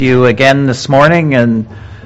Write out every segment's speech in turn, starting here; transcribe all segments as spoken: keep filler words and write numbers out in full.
You again this morning, and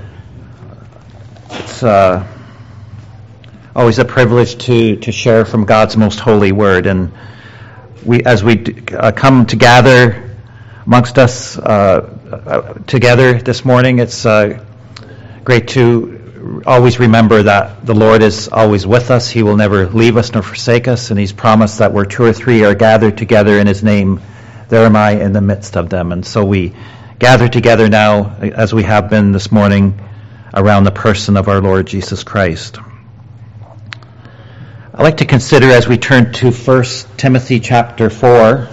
it's uh, always a privilege to, to share from God's most holy word. And we, as we uh, come to gather amongst us uh, uh, together this morning, it's uh, great to always remember that the Lord is always with us. He will never leave us nor forsake us, and He's promised that where two or three are gathered together in His name, there am I in the midst of them. And so we gather together now, as we have been this morning, around the person of our Lord Jesus Christ. I'd like to consider, as we turn to First Timothy chapter four,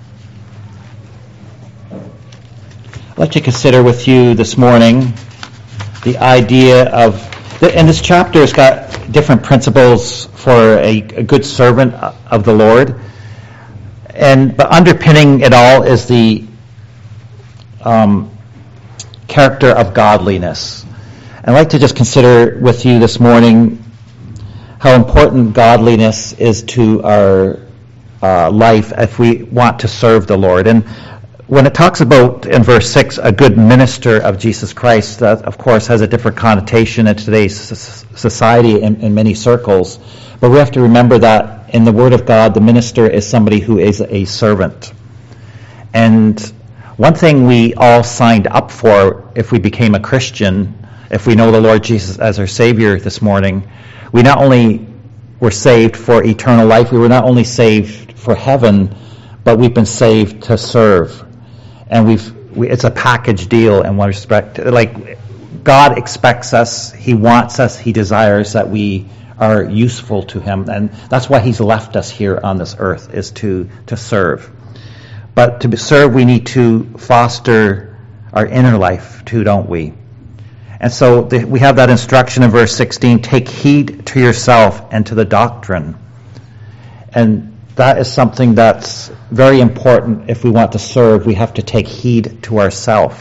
I'd like to consider with you this morning the idea of, and this chapter has got different principles for a, a good servant of the Lord, and but underpinning it all is the Um, character of godliness. I'd like to just consider with you this morning how important godliness is to our uh, life if we want to serve the Lord. And when it talks about, in verse six, a good minister of Jesus Christ, that of course has a different connotation in today's society in, in many circles. But we have to remember that in the Word of God, the minister is somebody who is a servant. And one thing we all signed up for if we became a Christian, if we know the Lord Jesus as our Savior this morning, we not only were saved for eternal life, we were not only saved for heaven, but we've been saved to serve. And we've we, it's a package deal in one respect. Like, God expects us, He wants us, He desires that we are useful to Him. And that's why He's left us here on this earth, is to, to serve. But to serve, we need to foster our inner life too, don't we? And so the, we have that instruction in verse sixteen, take heed to yourself and to the doctrine. And that is something that's very important. If we want to serve, we have to take heed to ourselves.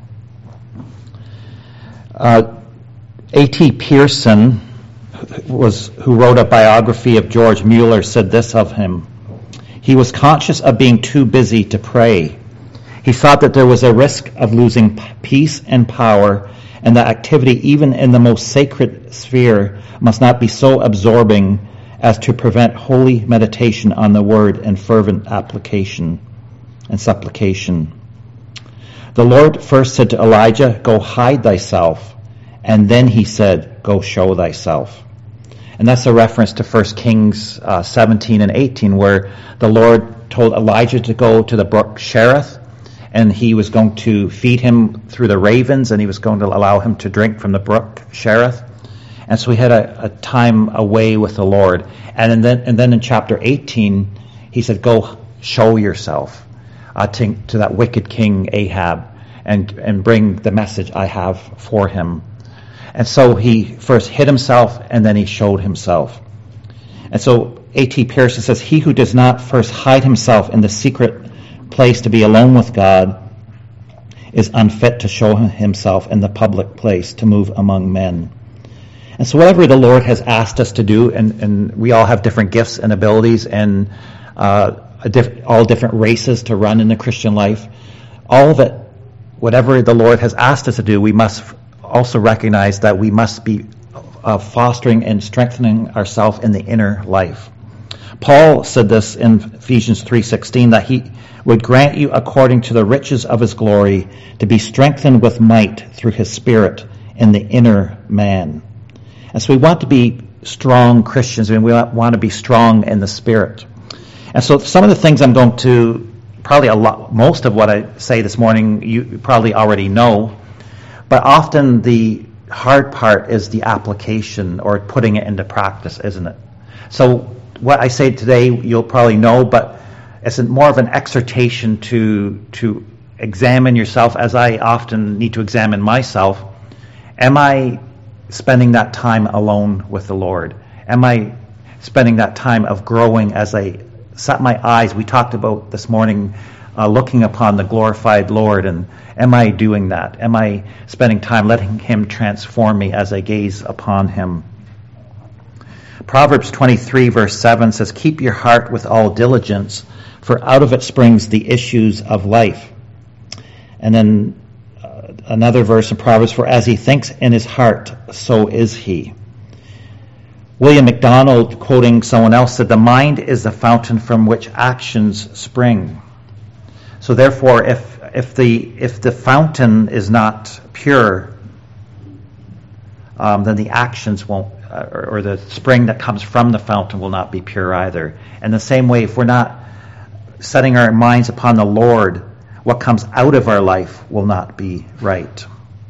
Uh, A T Pearson, was, who wrote a biography of George Mueller, said this of him: he was conscious of being too busy to pray. He thought that there was a risk of losing peace and power, and that activity, even in the most sacred sphere, must not be so absorbing as to prevent holy meditation on the word and fervent application and supplication. The Lord first said to Elijah, go hide thyself, and then He said, go show thyself. And that's a reference to First Kings uh, seventeen and eighteen, where the Lord told Elijah to go to the brook Cherith, and He was going to feed him through the ravens, and He was going to allow him to drink from the brook Cherith. And so he had a, a time away with the Lord. And then, and then in chapter eighteen, He said, go show yourself uh, to, to that wicked king Ahab, and, and bring the message I have for him. And so he first hid himself, and then he showed himself. And so A T Pearson says, he who does not first hide himself in the secret place to be alone with God is unfit to show himself in the public place to move among men. And so whatever the Lord has asked us to do, and, and we all have different gifts and abilities, and uh, a diff- all different races to run in the Christian life, all of it, whatever the Lord has asked us to do, we must also recognize that we must be uh, fostering and strengthening ourselves in the inner life. Paul said this in Ephesians three sixteen, that He would grant you, according to the riches of His glory, to be strengthened with might through His Spirit in the inner man. And so we want to be strong Christians, and we want to be strong in the Spirit. And so some of the things I'm going to, probably a lot, most of what I say this morning, you probably already know. But often the hard part is the application, or putting it into practice, isn't it? So what I say today, you'll probably know, but it's more of an exhortation to to examine yourself, as I often need to examine myself. Am I spending that time alone with the Lord? Am I spending that time of growing as I set my eyes? We talked about this morning uh, looking upon the glorified Lord, and am I doing that? Am I spending time letting Him transform me as I gaze upon Him? Proverbs twenty-three verse seven says, keep your heart with all diligence, for out of it springs the issues of life. And then uh, another verse in Proverbs, for as he thinks in his heart, so is he. William MacDonald, quoting someone else, said, the mind is the fountain from which actions spring. So therefore, if if the if the fountain is not pure, um, then the actions won't, uh, or, or the spring that comes from the fountain will not be pure either. And the same way, if we're not setting our minds upon the Lord, what comes out of our life will not be right.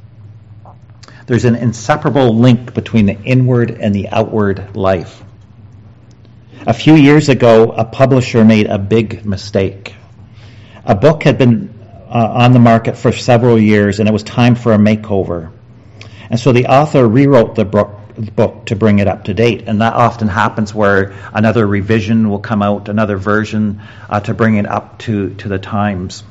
There's an inseparable link between the inward and the outward life. A few years ago, a publisher made a big mistake. A book had been uh, on the market for several years, and it was time for a makeover. And so the author rewrote the book, book to bring it up to date. And that often happens where another revision will come out, another version uh, to bring it up to, to the times.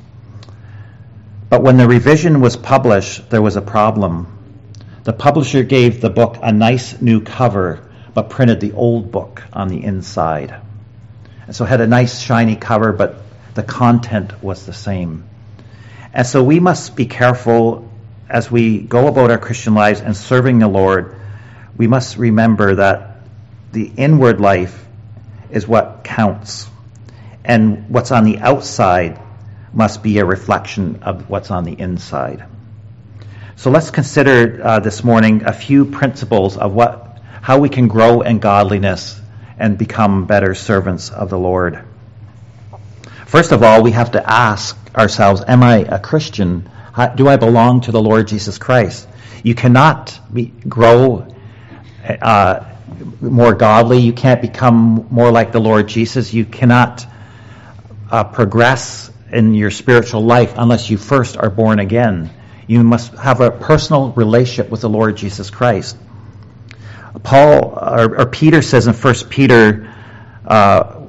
But when the revision was published, there was a problem. The publisher gave the book a nice new cover, but printed the old book on the inside. And so it had a nice shiny cover, but the content was the same. And so we must be careful as we go about our Christian lives and serving the Lord. We must remember that the inward life is what counts. And what's on the outside must be a reflection of what's on the inside. So let's consider uh, this morning a few principles of what, how we can grow in godliness and become better servants of the Lord. First of all, we have to ask ourselves, am I a Christian? How, do I belong to the Lord Jesus Christ? You cannot be, grow uh, more godly. You can't become more like the Lord Jesus. You cannot uh, progress in your spiritual life unless you first are born again. You must have a personal relationship with the Lord Jesus Christ. Paul or, or Peter says in First Peter uh,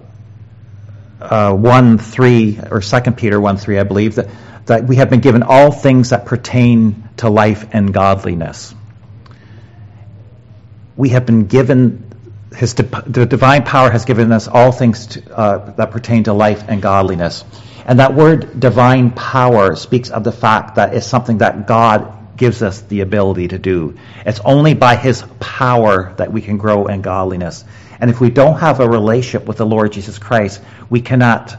uh, one three or Second Peter one three, I believe, that, that we have been given all things that pertain to life and godliness. We have been given his the divine power has given us all things to, uh, that pertain to life and godliness. And that word divine power speaks of the fact that it's something that God gives us the ability to do. It's only by his power that we can grow in godliness. And if we don't have a relationship with the Lord Jesus Christ, we cannot,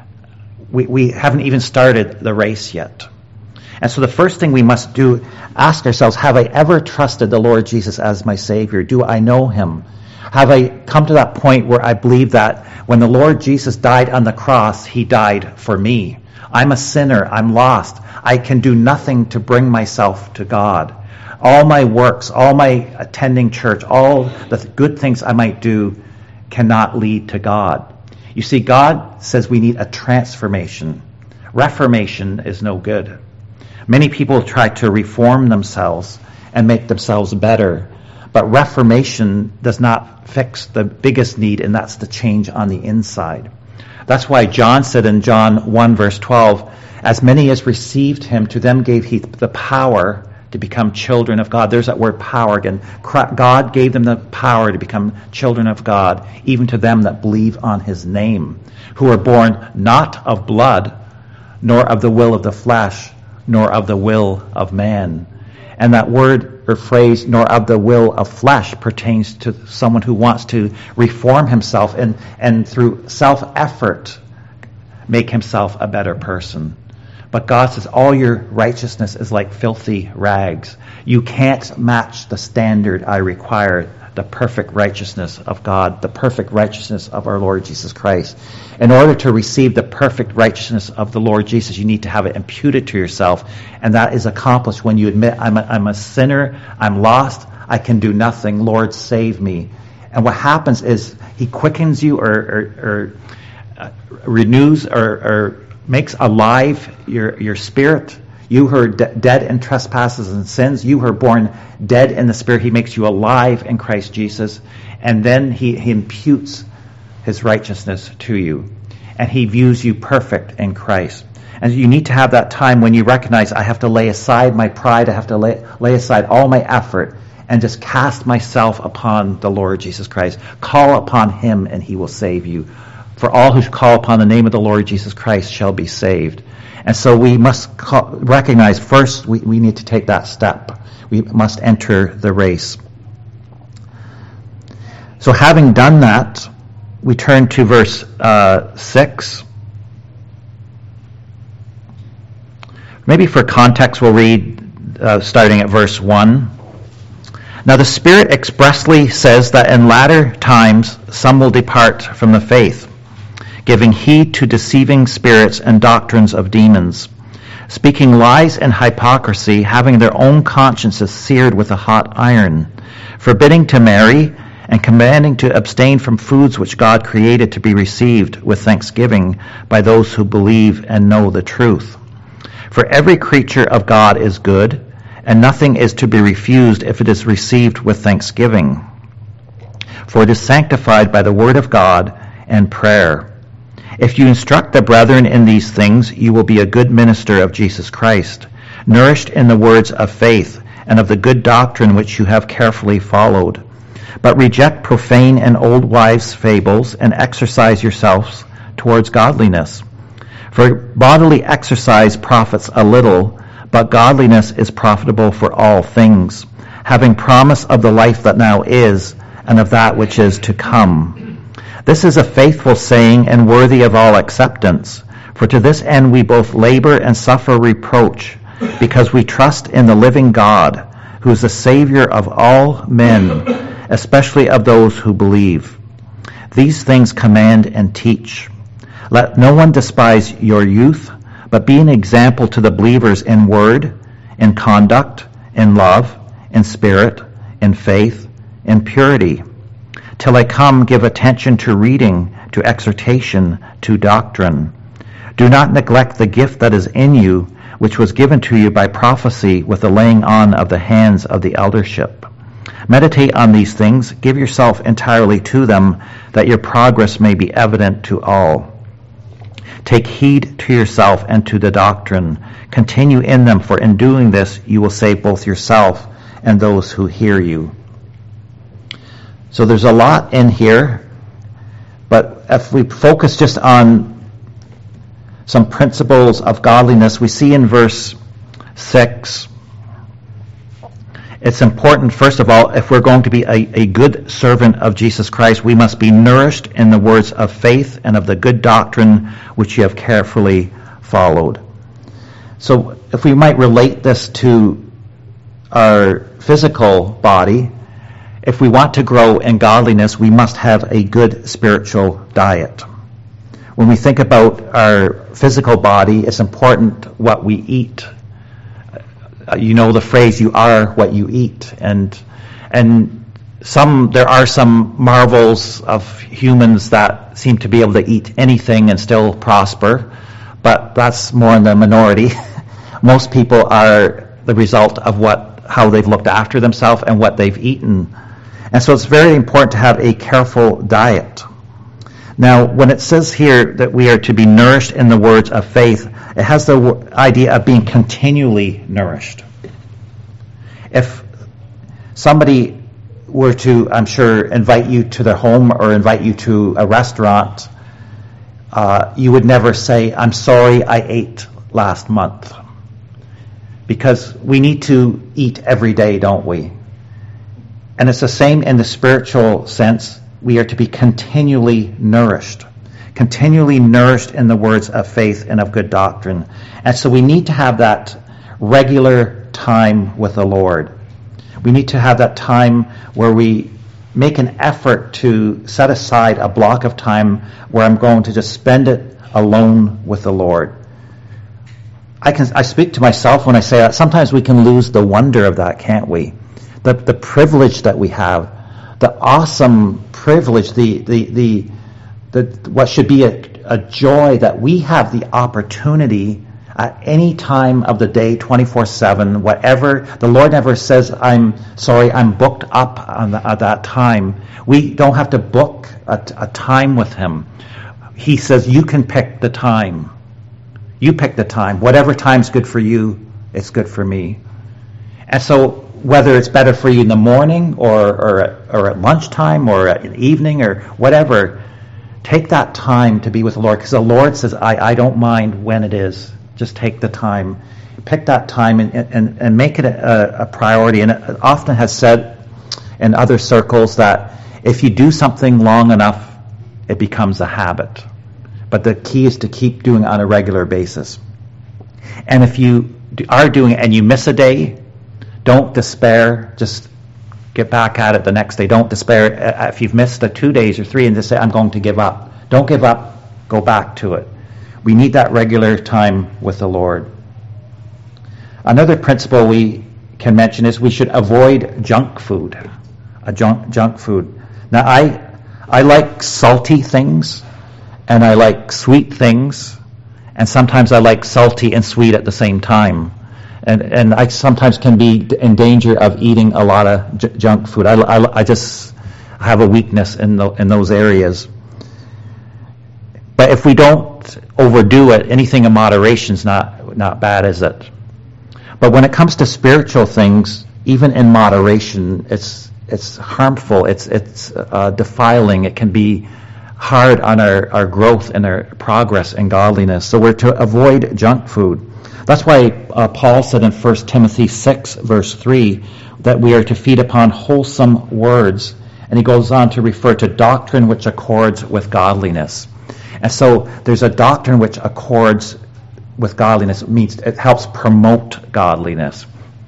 we, we haven't even started the race yet. And so the first thing we must do, ask ourselves, have I ever trusted the Lord Jesus as my Savior? Do I know him? Have I come to that point where I believe that when the Lord Jesus died on the cross, he died for me? I'm a sinner. I'm lost. I can do nothing to bring myself to God. All my works, all my attending church, all the good things I might do cannot lead to God. You see, God says we need a transformation. Reformation is no good. Many people try to reform themselves and make themselves better. But reformation does not fix the biggest need, and that's the change on the inside. That's why John said in John one, verse twelve, as many as received him, to them gave he the power to become children of God. There's that word power again. God gave them the power to become children of God, even to them that believe on his name, who are born not of blood, nor of the will of the flesh, nor of the will of man. And that word or phrase, nor of the will of flesh, pertains to someone who wants to reform himself and, and through self-effort make himself a better person. But God says all your righteousness is like filthy rags. You can't match the standard I require, the perfect righteousness of God, the perfect righteousness of our Lord Jesus Christ. In order to receive the perfect righteousness of the Lord Jesus, you need to have it imputed to yourself. And that is accomplished when you admit, I'm a, I'm a sinner, I'm lost, I can do nothing, Lord, save me. And what happens is he quickens you or, or, or uh, renews or, or makes alive your, your spirit. You who are de- dead in trespasses and sins, you who are born dead in the Spirit, he makes you alive in Christ Jesus. And then he, he imputes his righteousness to you. And he views you perfect in Christ. And you need to have that time when you recognize, I have to lay aside my pride, I have to lay, lay aside all my effort, and just cast myself upon the Lord Jesus Christ. Call upon him and he will save you. For all who call upon the name of the Lord Jesus Christ shall be saved. And so we must call, recognize first we, we need to take that step. We must enter the race. So having done that, we turn to verse uh, six. Maybe for context, we'll read uh, starting at verse one. Now the Spirit expressly says that in latter times some will depart from the faith, giving heed to deceiving spirits and doctrines of demons, speaking lies and hypocrisy, having their own consciences seared with a hot iron, forbidding to marry, and commanding to abstain from foods which God created to be received with thanksgiving by those who believe and know the truth. For every creature of God is good, and nothing is to be refused if it is received with thanksgiving. For it is sanctified by the word of God and prayer. If you instruct the brethren in these things, you will be a good minister of Jesus Christ, nourished in the words of faith and of the good doctrine which you have carefully followed. But reject profane and old wives' fables, and exercise yourselves towards godliness. For bodily exercise profits a little, but godliness is profitable for all things, having promise of the life that now is, and of that which is to come. This is a faithful saying and worthy of all acceptance, for to this end we both labor and suffer reproach, because we trust in the living God, who is the Savior of all men, especially of those who believe. These things command and teach. Let no one despise your youth, but be an example to the believers in word, in conduct, in love, in spirit, in faith, in purity. Till I come, give attention to reading, to exhortation, to doctrine. Do not neglect the gift that is in you, which was given to you by prophecy with the laying on of the hands of the eldership. Meditate on these things, give yourself entirely to them, that your progress may be evident to all. Take heed to yourself and to the doctrine. Continue in them, for in doing this you will save both yourself and those who hear you. So there's a lot in here, but if we focus just on some principles of godliness, we see in verse six, it's important, first of all, if we're going to be a, a good servant of Jesus Christ, we must be nourished in the words of faith and of the good doctrine which you have carefully followed. So if we might relate this to our physical body, if we want to grow in godliness, we must have a good spiritual diet. When we think about our physical body, it's important what we eat. You know the phrase, you are what you eat. And and some there are some marvels of humans that seem to be able to eat anything and still prosper, but that's more in the minority. Most people are the result of what how they've looked after themselves and what they've eaten. And so it's very important to have a careful diet. Now, when it says here that we are to be nourished in the words of faith, it has the idea of being continually nourished. If somebody were to, I'm sure, invite you to their home or invite you to a restaurant, uh, you would never say, I'm sorry I ate last month. Because we need to eat every day, don't we? And it's the same in the spiritual sense. We are to be continually nourished. Continually nourished in the words of faith and of good doctrine. And so we need to have that regular time with the Lord. We need to have that time where we make an effort to set aside a block of time where I'm going to just spend it alone with the Lord. I can I speak to myself when I say that. Sometimes we can lose the wonder of that, can't we? The the privilege that we have. The awesome privilege, the the the, the what should be a, a joy that we have the opportunity at any time of the day, twenty-four seven, whatever. The Lord never says, I'm sorry, I'm booked up on the, at that time. We don't have to book a, a time with Him. He says, you can pick the time. You pick the time. Whatever time's good for you, it's good for me. And so whether it's better for you in the morning or or at, or at lunchtime or at evening or whatever, Take that time to be with the Lord, because the Lord says, I, I don't mind when it is. Just take the time. Pick that time and, and, and make it a, a priority. And it often has said in other circles that if you do something long enough, it becomes a habit. But the key is to keep doing it on a regular basis. And if you are doing it and you miss a day, don't despair. Just get back at it the next day. Don't despair. If you've missed a two days or three and just say, I'm going to give up. Don't give up. Go back to it. We need that regular time with the Lord. Another principle we can mention is we should avoid junk food. A junk junk food. Now, I I like salty things, and I like sweet things, and sometimes I like salty and sweet at the same time. And and I sometimes can be in danger of eating a lot of j- junk food. I, I, I just have a weakness in the, in those areas. But if we don't overdo it, anything in moderation is not not bad, is it? But when it comes to spiritual things, even in moderation, it's it's harmful. It's it's uh, defiling. It can be hard on our, our growth and our progress in godliness. So we're to avoid junk food. That's why uh, Paul said in First Timothy six, verse three, that we are to feed upon wholesome words. And he goes on to refer to doctrine which accords with godliness. And so there's a doctrine which accords with godliness. It means it helps promote godliness.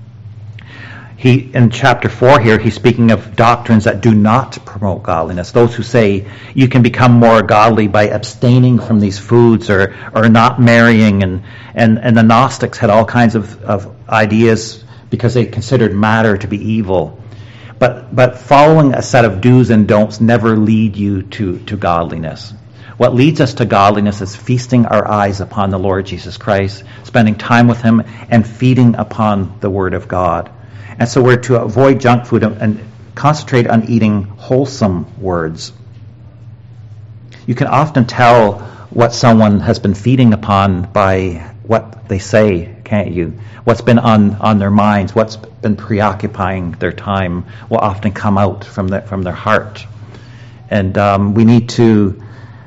He, in chapter four here, he's speaking of doctrines that do not promote godliness. Those who say you can become more godly by abstaining from these foods or, or not marrying. And, and, and the Gnostics had all kinds of, of ideas because they considered matter to be evil. But but following a set of do's and don'ts never lead you to, to godliness. What leads us to godliness is feasting our eyes upon the Lord Jesus Christ, spending time with him, and feeding upon the Word of God. And so we're to avoid junk food and concentrate on eating wholesome words. You can often tell what someone has been feeding upon by what they say, can't you? What's been on, on their minds, what's been preoccupying their time will often come out from the, from their heart. And um, we need to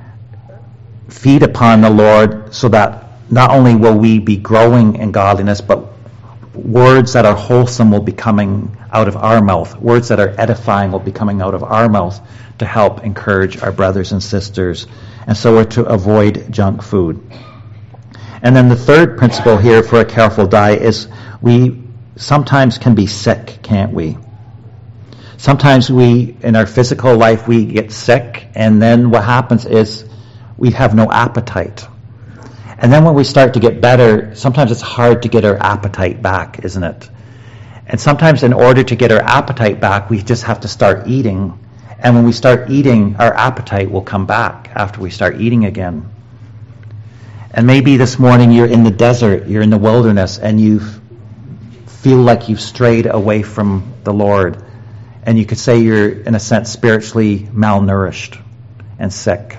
feed upon the Lord so that not only will we be growing in godliness, but words that are wholesome will be coming out of our mouth. Words that are edifying will be coming out of our mouth to help encourage our brothers and sisters. And so we're to avoid junk food. And then the third principle here for a careful diet is we sometimes can be sick, can't we? Sometimes we, in our physical life, we get sick, and then what happens is we have no appetite. And then when we start to get better, sometimes it's hard to get our appetite back, isn't it? And sometimes in order to get our appetite back, we just have to start eating. And when we start eating, our appetite will come back after we start eating again. And maybe this morning you're in the desert, you're in the wilderness, and you feel like you've strayed away from the Lord. And you could say you're, in a sense, spiritually malnourished and sick.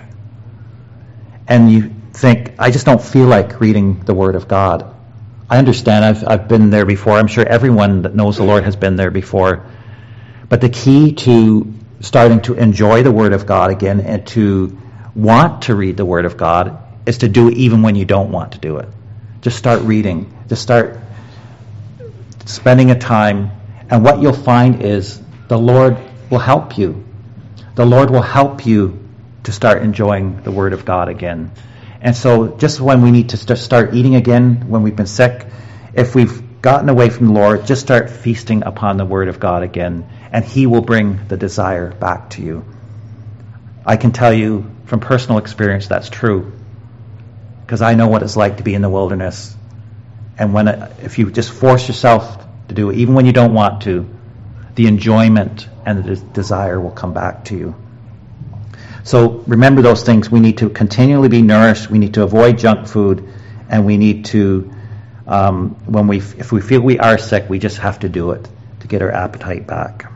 And you think, I just don't feel like reading the Word of God. I understand, I've I've been there before. I'm sure everyone that knows the Lord has been there before. But the key to starting to enjoy the Word of God again and to want to read the Word of God is to do it even when you don't want to do it. Just start reading. Just start spending a time. And what you'll find is the Lord will help you. The Lord will help you to start enjoying the Word of God again. And so just when we need to st- start eating again, when we've been sick, if we've gotten away from the Lord, just start feasting upon the Word of God again, and He will bring the desire back to you. I can tell you from personal experience that's true, because I know what it's like to be in the wilderness. And when it, if you just force yourself to do it, even when you don't want to, the enjoyment and the des- desire will come back to you. So remember those things. We need to continually be nourished. We need to avoid junk food, and we need to, um, when we, if we feel we are sick, we just have to do it to get our appetite back.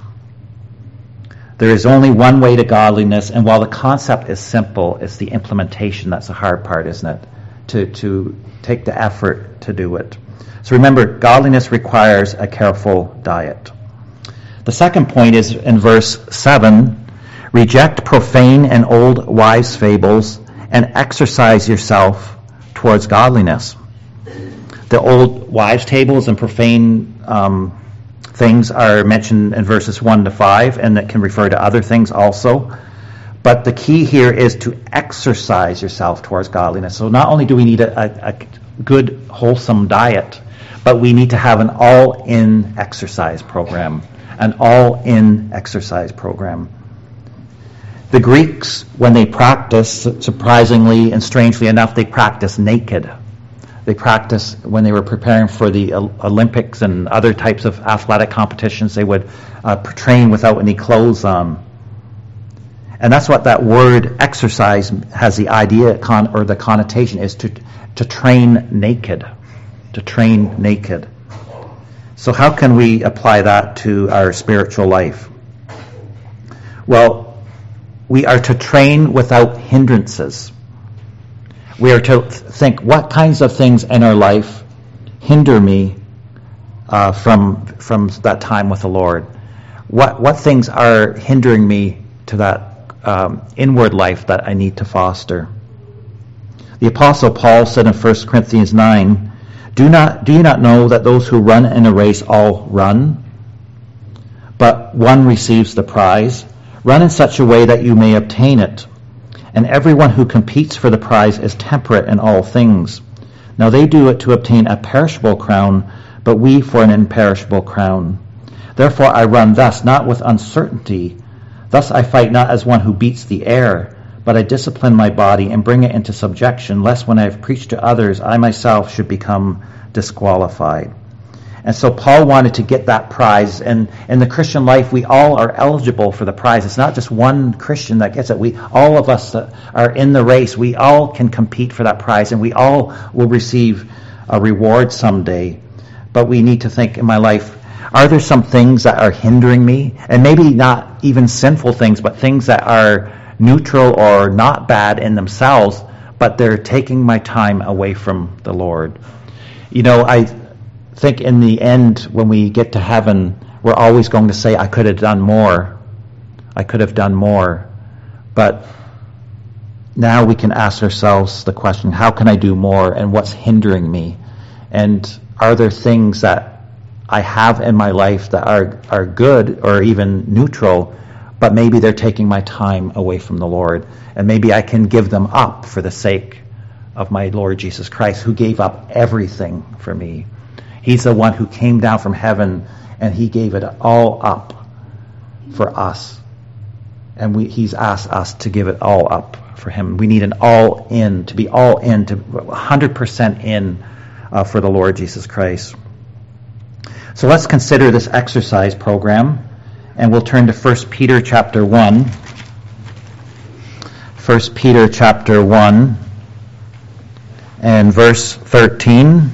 There is only one way to godliness, and while the concept is simple, it's the implementation that's the hard part, isn't it? To to take the effort to do it. So remember, godliness requires a careful diet. The second point is in verse seven. Reject profane and old wives' fables and exercise yourself towards godliness. The old wives' tables and profane um, things are mentioned in verses one to five, and that can refer to other things also. But the key here is to exercise yourself towards godliness. So not only do we need a, a, a good, wholesome diet, but we need to have an all-in exercise program. An all-in exercise program. The Greeks, when they practice, surprisingly and strangely enough, they practice naked. They practice when they were preparing for the Olympics and other types of athletic competitions. They would uh, train without any clothes on. And that's what that word exercise has the idea con- or the connotation is to to train naked. To train naked. So how can we apply that to our spiritual life? Well, we are to train without hindrances. We are to think, what kinds of things in our life hinder me uh, from from that time with the Lord? What what things are hindering me to that um, inward life that I need to foster? The Apostle Paul said in First Corinthians nine, Do not do you not know that those who run in a race all run, but one receives the prize? Run in such a way that you may obtain it. And everyone who competes for the prize is temperate in all things. Now they do it to obtain a perishable crown, but we for an imperishable crown. Therefore I run thus, not with uncertainty. Thus I fight not as one who beats the air, but I discipline my body and bring it into subjection, lest when I have preached to others, I myself should become disqualified. And so Paul wanted to get that prize. And in the Christian life, we all are eligible for the prize. It's not just one Christian that gets it. We, all of us that are in the race, we all can compete for that prize, and we all will receive a reward someday. But we need to think, in my life, are there some things that are hindering me? And maybe not even sinful things, but things that are neutral or not bad in themselves, but they're taking my time away from the Lord. You know, I think in the end, when we get to heaven, we're always going to say, I could have done more. I could have done more. But now we can ask ourselves the question, how can I do more, and what's hindering me? And are there things that I have in my life that are, are good or even neutral, but maybe they're taking my time away from the Lord, and maybe I can give them up for the sake of my Lord Jesus Christ, who gave up everything for me. He's the one who came down from heaven, and he gave it all up for us. And we, he's asked us to give it all up for him. We need an all in, to be all in, to one hundred percent in uh, for the Lord Jesus Christ. So let's consider this exercise program. And we'll turn to First Peter chapter one. First Peter chapter one and verse thirteen.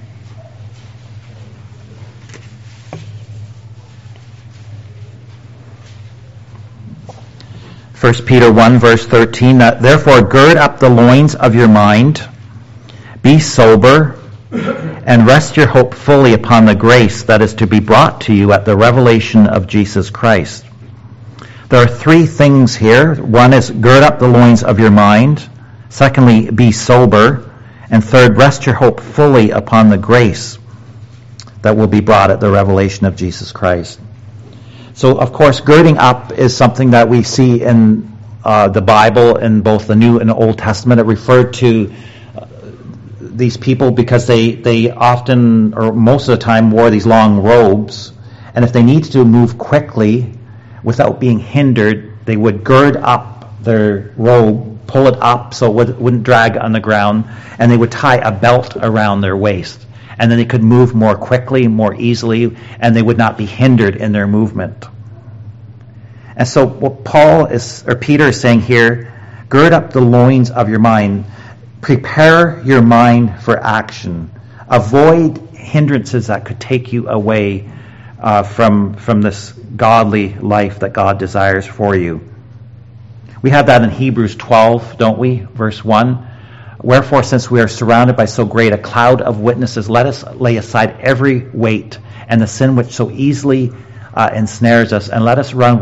First Peter one verse thirteen. Therefore gird up the loins of your mind, be sober, and rest your hope fully upon the grace that is to be brought to you at the revelation of Jesus Christ. There are three things here. One is gird up the loins of your mind. Secondly, be sober. And third, rest your hope fully upon the grace that will be brought at the revelation of Jesus Christ. So, of course, girding up is something that we see in uh, the Bible in both the New and the Old Testament. It referred to these people because they, they often, or most of the time, wore these long robes. And if they needed to move quickly without being hindered, they would gird up their robe, pull it up so it would, wouldn't drag on the ground, and they would tie a belt around their waist. And then they could move more quickly, more easily, and they would not be hindered in their movement. And so what Paul is, or Peter is saying here, gird up the loins of your mind. Prepare your mind for action. Avoid hindrances that could take you away uh, from, from this godly life that God desires for you. We have that in Hebrews twelve, don't we? Verse one. Wherefore, since we are surrounded by so great a cloud of witnesses, let us lay aside every weight and the sin which so easily uh, ensnares us, and let us run with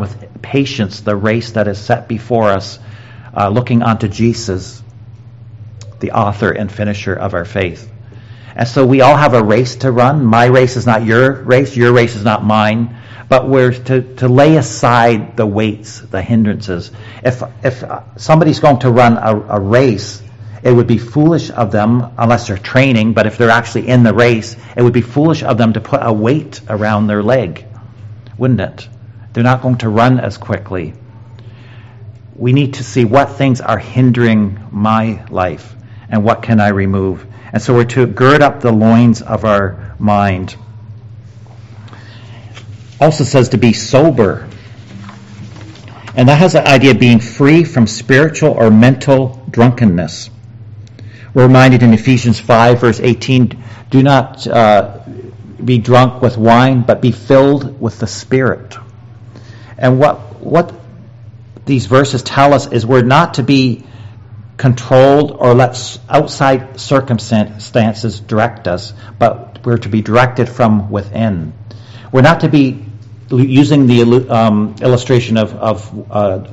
patience the race that is set before us, uh, looking unto Jesus, the author and finisher of our faith. And so we all have a race to run. My race is not your race. Your race is not mine. But we're to, to lay aside the weights, the hindrances. If if somebody's going to run a, a race, it would be foolish of them, unless they're training, but if they're actually in the race, it would be foolish of them to put a weight around their leg, wouldn't it? They're not going to run as quickly. We need to see what things are hindering my life and what can I remove. And so we're to gird up the loins of our mind. Also says to be sober. And that has the idea of being free from spiritual or mental drunkenness. We're reminded in Ephesians five, verse eighteen, do not uh, be drunk with wine, but be filled with the Spirit. And what what these verses tell us is we're not to be controlled or let outside circumstances direct us, but we're to be directed from within. We're not to be using the um, illustration of, of uh,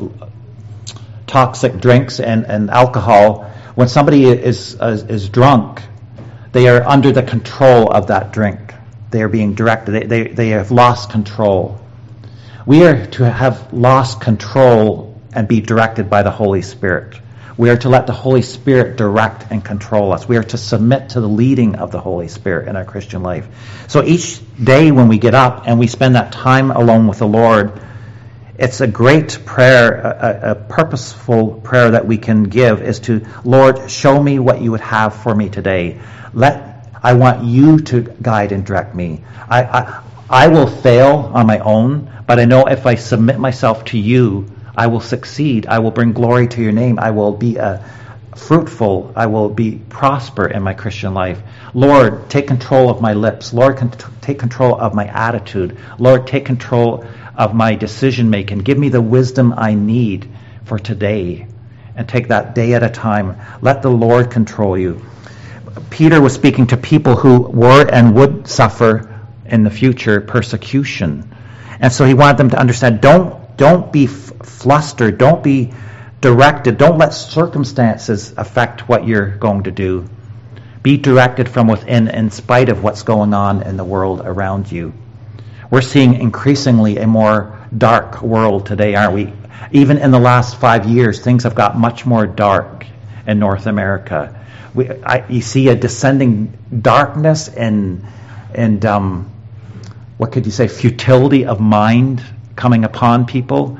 toxic drinks and, and alcohol. When somebody is uh, is drunk, they are under the control of that drink. They are being directed. They, they, they have lost control. We are to have lost control and be directed by the Holy Spirit. We are to let the Holy Spirit direct and control us. We are to submit to the leading of the Holy Spirit in our Christian life. So each day when we get up and we spend that time alone with the Lord, it's a great prayer, a, a purposeful prayer that we can give is to, Lord, show me what you would have for me today. Let I want you to guide and direct me. I, I, I will fail on my own, but I know if I submit myself to you, I will succeed. I will bring glory to your name. I will be uh, fruitful. I will be prosper in my Christian life. Lord, take control of my lips. Lord, con- take control of my attitude. Lord, take control of my decision making. Give me the wisdom I need for today. And take that day at a time. Let the Lord control you. Peter was speaking to people who were and would suffer in the future persecution. And so he wanted them to understand, don't Don't be f- flustered. Don't be directed. Don't let circumstances affect what you're going to do. Be directed from within in spite of what's going on in the world around you. We're seeing increasingly a more dark world today, aren't we? Even in the last five years, things have got much more dark in North America. We, I, you see a descending darkness and, and um, what could you say, futility of mind coming upon people.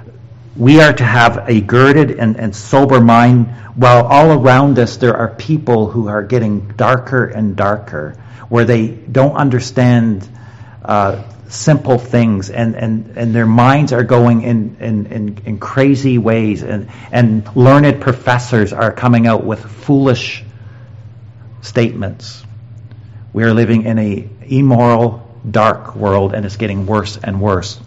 We are to have a girded and, and sober mind, while all around us there are people who are getting darker and darker, where they don't understand uh, simple things, and, and, and their minds are going in, in, in, in crazy ways, and, and learned professors are coming out with foolish statements. We are living in a immoral, dark world, and it's getting worse and worse.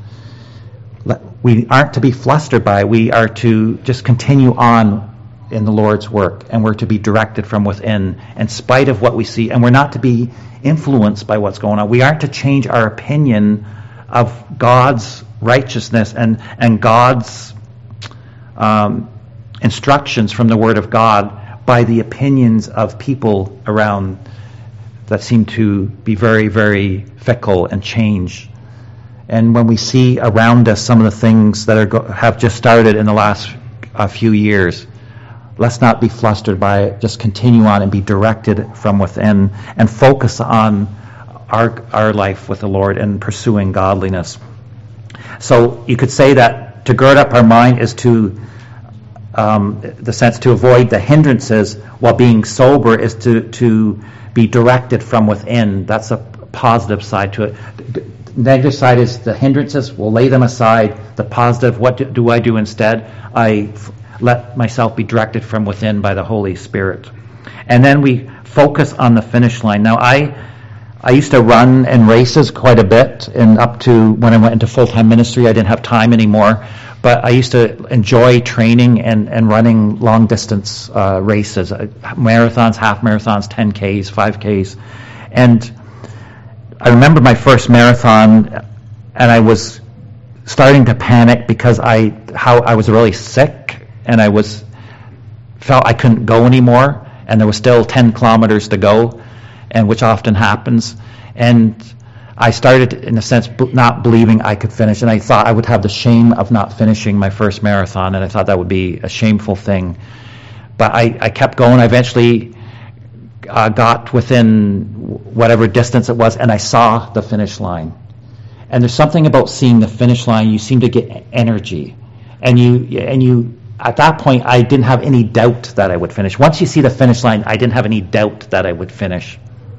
We aren't to be flustered by it. We are to just continue on in the Lord's work, and we're to be directed from within in spite of what we see, and we're not to be influenced by what's going on. We aren't to change our opinion of God's righteousness and, and God's um, instructions from the Word of God by the opinions of people around that seem to be very, very fickle and change. And when we see around us some of the things that are go- have just started in the last uh, few years, let's not be flustered by it. Just continue on and be directed from within and focus on our our life with the Lord and pursuing godliness. So you could say that to gird up our mind is to, um, the sense to avoid the hindrances, while being sober is to, to be directed from within. That's a positive side to it. Negative side is the hindrances. We'll lay them aside. The positive, what do, do I do instead? I f- let myself be directed from within by the Holy Spirit. And then we focus on the finish line. Now, I I used to run in races quite a bit, and up to when I went into full-time ministry, I didn't have time anymore. But I used to enjoy training and, and running long-distance uh, races, uh, marathons, half marathons, ten Ks, five Ks. And I remember my first marathon, and I was starting to panic because I how I was really sick and I was felt I couldn't go anymore, and there was still ten kilometers to go, and which often happens. And I started, in a sense, not believing I could finish, and I thought I would have the shame of not finishing my first marathon, and I thought that would be a shameful thing. But I, I kept going. I eventually uh, got within whatever distance it was, and I saw the finish line. And there's something about seeing the finish line. You seem to get energy, and you and you. At that point, I didn't have any doubt that I would finish. Once you see the finish line, I didn't have any doubt that I would finish.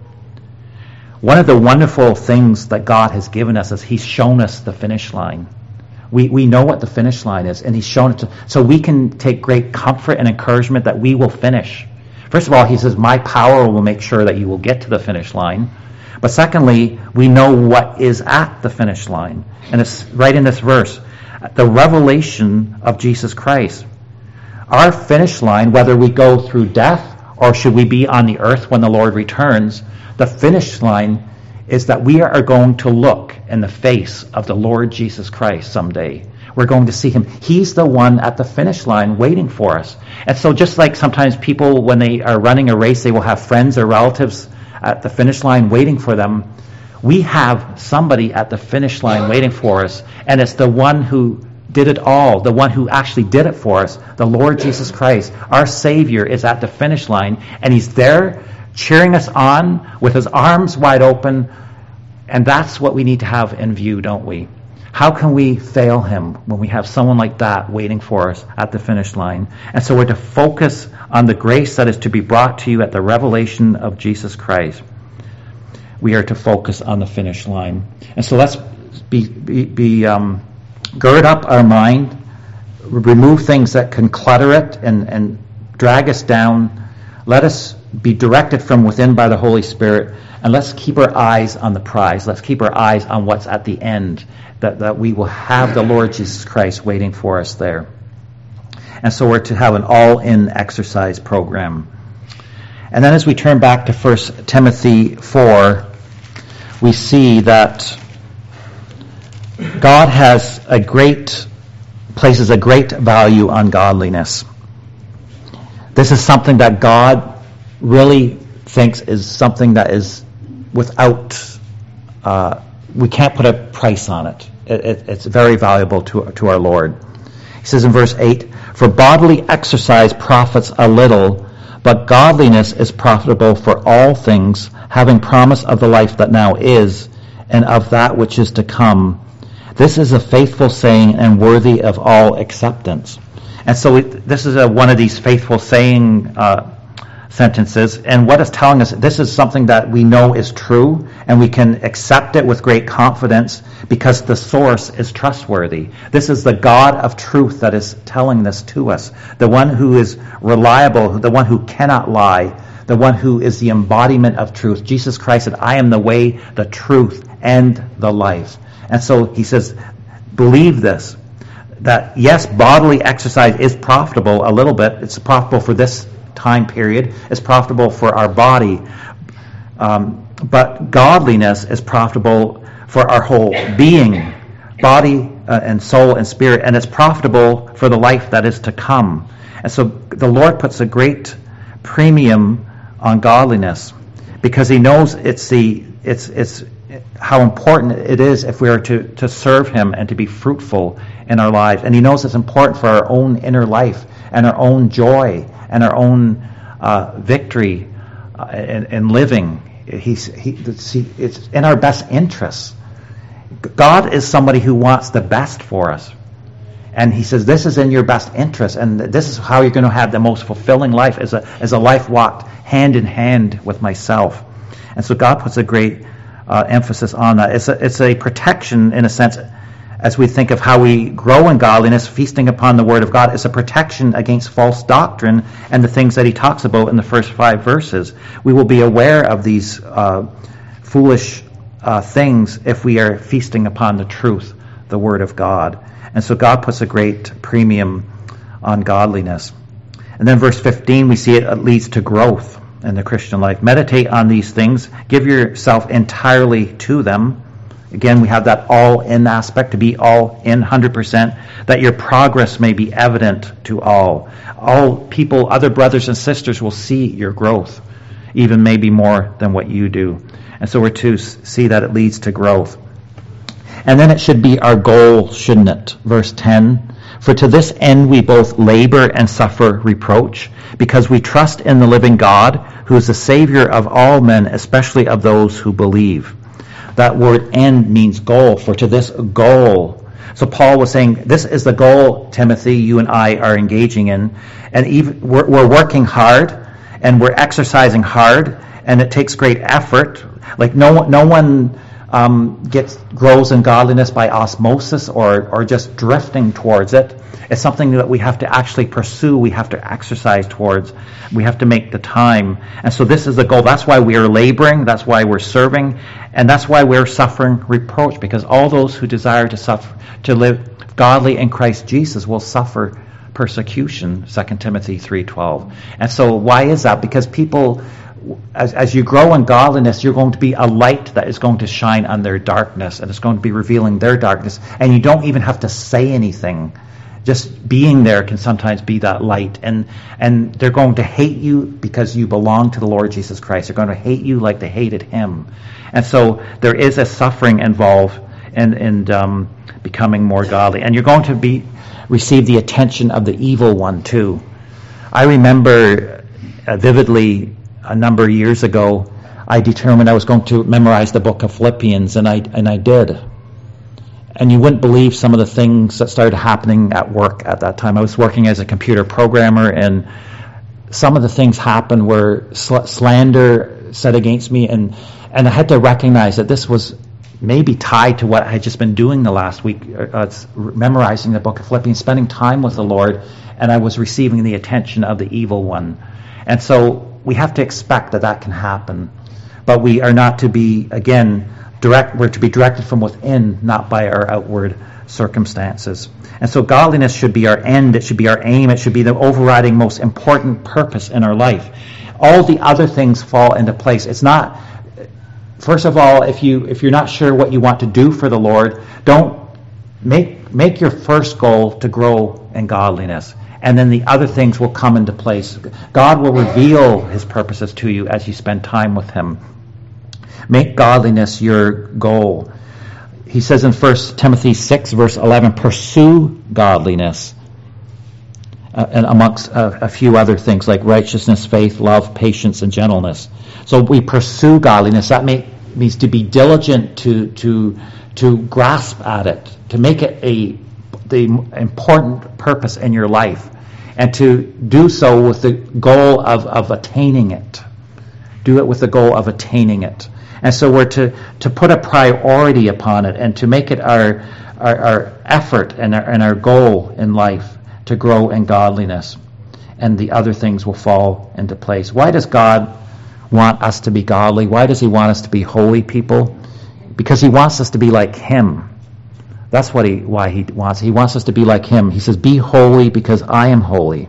One of the wonderful things that God has given us is He's shown us the finish line. We we know what the finish line is, and He's shown it to, so we can take great comfort and encouragement that we will finish. First of all, He says, my power will make sure that you will get to the finish line. But secondly, we know what is at the finish line. And it's right in this verse, the revelation of Jesus Christ. Our finish line, whether we go through death or should we be on the earth when the Lord returns, the finish line is that we are going to look in the face of the Lord Jesus Christ someday. We're going to see Him. He's the one at the finish line waiting for us. And so just like sometimes people, when they are running a race, they will have friends or relatives at the finish line waiting for them. We have somebody at the finish line waiting for us, and it's the one who did it all, the one who actually did it for us, the Lord Jesus Christ. Our Savior is at the finish line, and He's there cheering us on with His arms wide open, and that's what we need to have in view, don't we? How can we fail Him when we have someone like that waiting for us at the finish line? And so we're to focus on the grace that is to be brought to you at the revelation of Jesus Christ. We are to focus on the finish line. And so let's be, be, be um, gird up our mind, remove things that can clutter it and, and drag us down. Let us be directed from within by the Holy Spirit, and let's keep our eyes on the prize. Let's keep our eyes on what's at the end, that, that we will have the Lord Jesus Christ waiting for us there. And so we're to have an all-in exercise program. And then as we turn back to First Timothy four, we see that God has a great, places a great value on godliness. This is something that God really thinks is something that is without, uh, we can't put a price on it. It, it. It's very valuable to, to our Lord. He says in verse eight, for bodily exercise profits a little, but godliness is profitable for all things, having promise of the life that now is, and of that which is to come. This is a faithful saying and worthy of all acceptance. And so it, this is a, one of these faithful saying uh, sentences, and what it's telling us, this is something that we know is true, and we can accept it with great confidence because the source is trustworthy. This is the God of truth that is telling this to us, the one who is reliable, the one who cannot lie, the one who is the embodiment of truth. Jesus Christ said, I am the way, the truth, and the life. And so he says, believe this, that yes, bodily exercise is profitable a little bit. It's profitable for this time period. It's profitable for our body. Um, but godliness is profitable for our whole being, body uh, and soul and spirit, and it's profitable for the life that is to come. And so the Lord puts a great premium on godliness because He knows it's the it's it's how important it is if we are to, to serve Him and to be fruitful in our lives. And He knows it's important for our own inner life and our own joy and our own uh, victory uh, in, in living. He's, he, it's in our best interests. God is somebody who wants the best for us. And He says, this is in your best interest, and this is how you're going to have the most fulfilling life, as a, as a life walked hand in hand with myself. And so God puts a great uh, emphasis on that. It's a, it's a protection, in a sense, as we think of how we grow in godliness, feasting upon the Word of God. It's a protection against false doctrine and the things that He talks about in the first five verses. We will be aware of these uh, foolish uh, things if we are feasting upon the truth, the Word of God. And so God puts a great premium on godliness. And then verse fifteen, we see it leads to growth in the Christian life. Meditate on these things. Give yourself entirely to them. Again, we have that all-in aspect, to be all in one hundred percent, that your progress may be evident to all. All people, other brothers and sisters will see your growth, even maybe more than what you do. And so we're to see that it leads to growth. And then it should be our goal, shouldn't it? Verse ten, for to this end we both labor and suffer reproach, because we trust in the living God, who is the Savior of all men, especially of those who believe. That word end means goal, for to this goal. So Paul was saying, this is the goal, Timothy, you and I are engaging in. And even we're, we're working hard, and we're exercising hard, and it takes great effort. Like no, no one um, gets grows in godliness by osmosis or, or just drifting towards it. It's something that we have to actually pursue. We have to exercise towards. We have to make the time. And so this is the goal. That's why we are laboring. That's why we're serving. And that's why we're suffering reproach, because all those who desire to suffer, to live godly in Christ Jesus will suffer persecution, Second Timothy three twelve. And so why is that? Because people, as, as you grow in godliness, you're going to be a light that is going to shine on their darkness, and it's going to be revealing their darkness. And you don't even have to say anything. Just being there can sometimes be that light. And and they're going to hate you because you belong to the Lord Jesus Christ. They're going to hate you like they hated him. And so there is a suffering involved in, in um, becoming more godly. And you're going to be receive the attention of the evil one too. I remember uh, vividly a number of years ago, I determined I was going to memorize the book of Philippians, and I and I did. And you wouldn't believe some of the things that started happening at work at that time. I was working as a computer programmer, and some of the things happened where sl- slander said against me, and, and I had to recognize that this was maybe tied to what I had just been doing the last week, uh, memorizing the book of Philippians, spending time with the Lord, and I was receiving the attention of the evil one. And so we have to expect that that can happen. But we are not to be, again, direct. We're to be directed from within, not by our outward circumstances. And so godliness should be our end. It should be our aim. It should be the overriding, most important purpose in our life. All the other things fall into place. It's not. First of all, if you if you're not sure what you want to do for the Lord, don't make make your first goal to grow in godliness, and then the other things will come into place. God will reveal his purposes to you as you spend time with him. Make godliness your goal. He says in First Timothy six, verse eleven, pursue godliness, uh, and amongst uh, a few other things like righteousness, faith, love, patience, and gentleness. So we pursue godliness. That may, means to be diligent, to to to grasp at it, to make it a the important purpose in your life, and to do so with the goal of, of attaining it. Do it with the goal of attaining it. And so we're to, to put a priority upon it and to make it our our, our effort and our, and our goal in life to grow in godliness. And the other things will fall into place. Why does God want us to be godly? Why does he want us to be holy people? Because he wants us to be like him. That's what he why he wants. He wants us to be like him. He says, be holy because I am holy.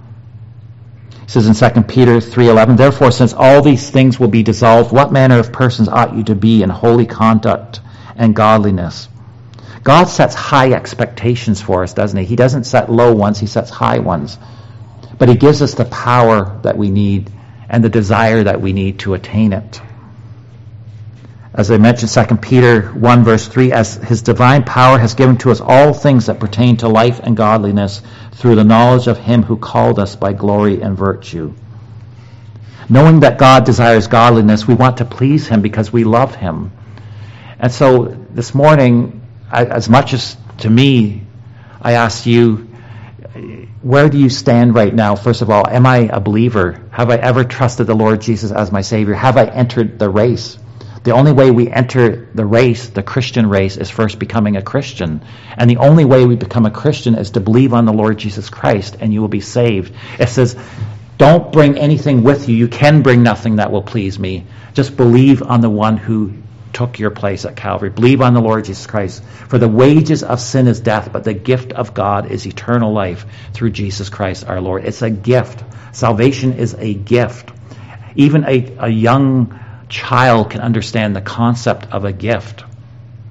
It says in Second Peter three eleven, therefore, since all these things will be dissolved, what manner of persons ought you to be in holy conduct and godliness? God sets high expectations for us, doesn't he? He doesn't set low ones, he sets high ones. But he gives us the power that we need and the desire that we need to attain it. As I mentioned, Second Peter one, verse three, as his divine power has given to us all things that pertain to life and godliness through the knowledge of him who called us by glory and virtue. Knowing that God desires godliness, we want to please him because we love him. And so this morning, I, as much as to me, I ask you, where do you stand right now? First of all, am I a believer? Have I ever trusted the Lord Jesus as my Savior? Have I entered the race? The only way we enter the race, the Christian race, is first becoming a Christian. And the only way we become a Christian is to believe on the Lord Jesus Christ, and you will be saved. It says, don't bring anything with you. You can bring nothing that will please me. Just believe on the one who took your place at Calvary. Believe on the Lord Jesus Christ. For the wages of sin is death, but the gift of God is eternal life through Jesus Christ our Lord. It's a gift. Salvation is a gift. Even a, a young child can understand the concept of a gift.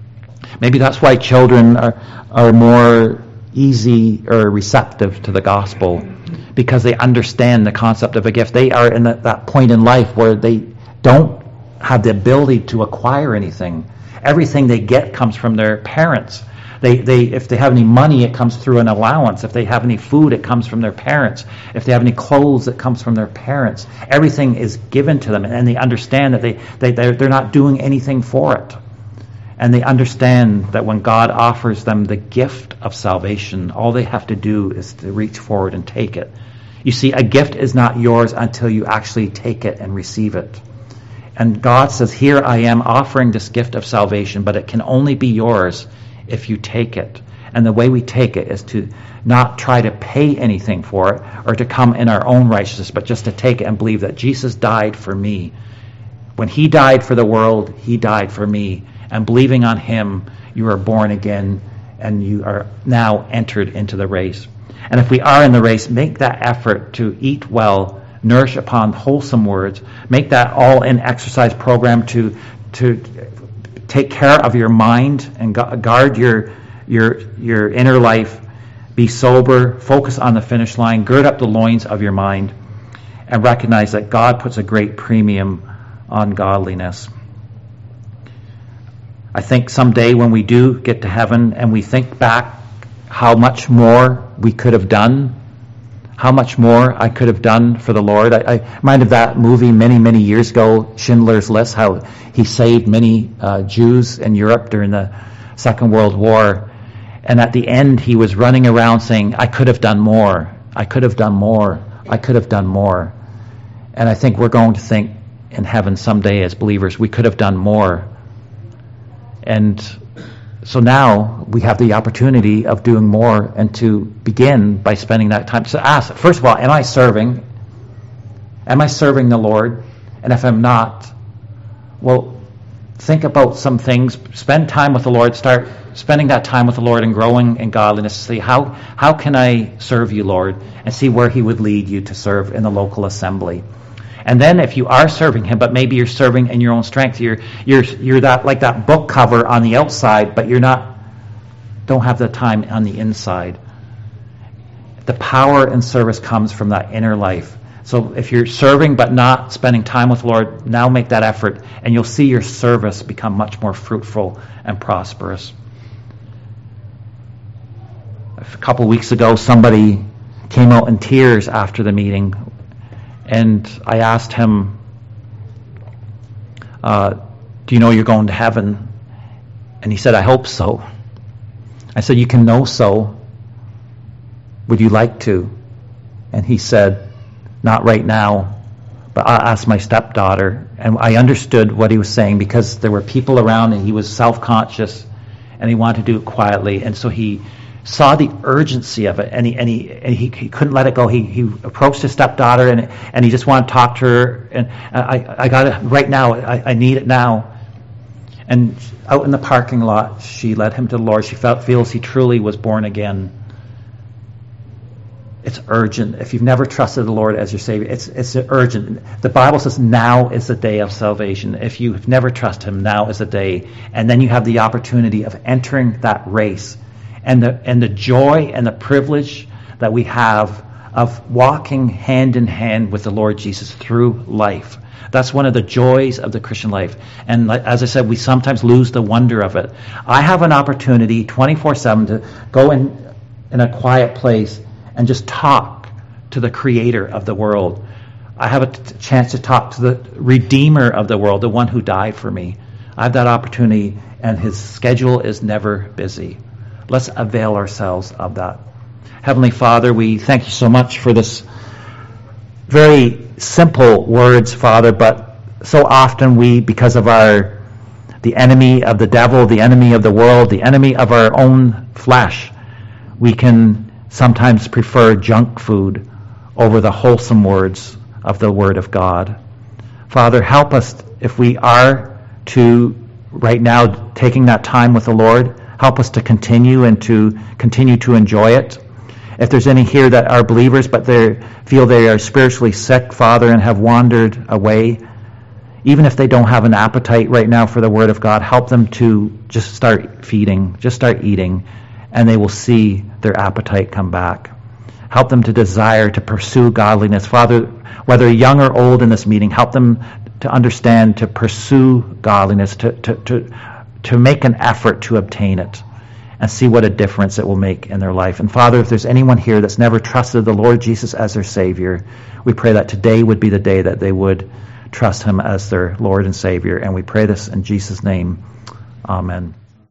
Maybe that's why children are, are more easy or receptive to the gospel, because they understand the concept of a gift. They are in that, that point in life where they don't have the ability to acquire anything. Everything they get comes from their parents. They, they, if they have any money, it comes through an allowance. If they have any food, it comes from their parents. If they have any clothes, it comes from their parents. Everything is given to them, and they understand that they, they, they're, they're not doing anything for it. And they understand that when God offers them the gift of salvation, all they have to do is to reach forward and take it. You see, a gift is not yours until you actually take it and receive it. And God says, here I am offering this gift of salvation, but it can only be yours if you take it. And the way we take it is to not try to pay anything for it or to come in our own righteousness, but just to take it and believe that Jesus died for me. When he died for the world, he died for me. And believing on him, you are born again and you are now entered into the race. And if we are in the race, make that effort to eat well, nourish upon wholesome words, make that all-in exercise program to to take care of your mind and guard your your your inner life. Be sober, focus on the finish line, gird up the loins of your mind, and recognize that God puts a great premium on godliness. I think someday when we do get to heaven and we think back how much more we could have done, how much more I could have done for the Lord. I, I reminded of that movie many, many years ago, Schindler's List, how he saved many uh, Jews in Europe during the Second World War. And at the end, he was running around saying, I could have done more. I could have done more. I could have done more. And I think we're going to think in heaven someday as believers, we could have done more. And so now we have the opportunity of doing more and to begin by spending that time. So ask, first of all, am I serving? Am I serving the Lord? And if I'm not, well, think about some things. Spend time with the Lord. Start spending that time with the Lord and growing in godliness. See, how, how can I serve you, Lord? And see where he would lead you to serve in the local assembly. And then if you are serving him, but maybe you're serving in your own strength, you're you're you're that like that book cover on the outside, but you're not don't have the time on the inside. The power and service comes from that inner life. So if you're serving but not spending time with the Lord, now make that effort, and you'll see your service become much more fruitful and prosperous. A couple weeks ago, somebody came out in tears after the meeting. And I asked him, uh, do you know you're going to heaven? And he said, I hope so. I said, you can know so. Would you like to? And he said, not right now, but I'll ask my stepdaughter. And I understood what he was saying because there were people around and he was self-conscious and he wanted to do it quietly. And so he saw the urgency of it, and he and he and he, he couldn't let it go. He he approached his stepdaughter, and and he just wanted to talk to her. And I I got it right now. I, I need it now. And out in the parking lot, she led him to the Lord. She felt feels he truly was born again. It's urgent. If you've never trusted the Lord as your Savior, it's it's urgent. The Bible says now is the day of salvation. If you've never trusted him, now is the day. And then you have the opportunity of entering that race. And the and the joy and the privilege that we have of walking hand in hand with the Lord Jesus through life. That's one of the joys of the Christian life. And as I said, we sometimes lose the wonder of it. I have an opportunity twenty-four seven to go in, in a quiet place and just talk to the Creator of the world. I have a t- chance to talk to the Redeemer of the world, the one who died for me. I have that opportunity, and his schedule is never busy. Let's avail ourselves of that. Heavenly Father, we thank you so much for this very simple words, Father, but so often we, because of our, the enemy of the devil, the enemy of the world, the enemy of our own flesh, we can sometimes prefer junk food over the wholesome words of the Word of God. Father, help us if we are to, right now, taking that time with the Lord. Help us to continue and to continue to enjoy it. If there's any here that are believers, but they feel they are spiritually sick, Father, and have wandered away, Even if they don't have an appetite right now for the Word of God, help them to just start feeding, just start eating, and they will see their appetite come back. Help them to desire to pursue godliness. Father, whether young or old in this meeting, help them to understand, to pursue godliness, to, to, to, to make an effort to obtain it, and see what a difference it will make in their life. And Father, if there's anyone here that's never trusted the Lord Jesus as their Savior, we pray that today would be the day that they would trust him as their Lord and Savior. And we pray this in Jesus' name. Amen.